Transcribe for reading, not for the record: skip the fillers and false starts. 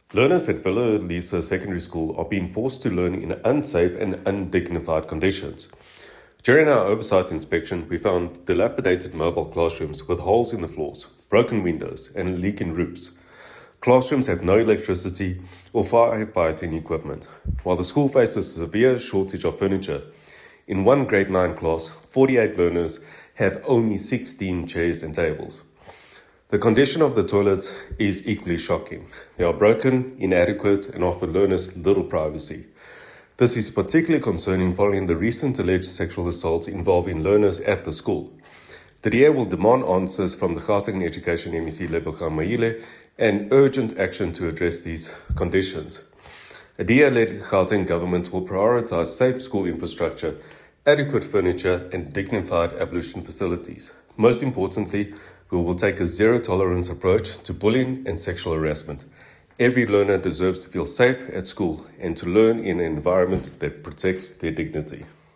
Learners at Villa Lisa Secondary School are being forced to learn in unsafe and undignified conditions. During our oversight inspection, we found dilapidated mobile classrooms with holes in the floors, broken windows, and leaking roofs. Classrooms have no electricity or firefighting equipment, while the school faces a severe shortage of furniture. In one grade 9 class, 48 learners have only 16 chairs and tables. The condition of the toilets is equally shocking. They are broken, inadequate, and offer learners little privacy. This is particularly concerning following the recent alleged sexual assault involving learners at the school. The DA will demand answers from the Gauteng Education MEC Lebogang Maile and urgent action to address these conditions. A DA-led Gauteng government will prioritise safe school infrastructure, adequate furniture, and dignified ablution facilities. Most importantly, we will take a zero-tolerance approach to bullying and sexual harassment. Every learner deserves to feel safe at school and to learn in an environment that protects their dignity.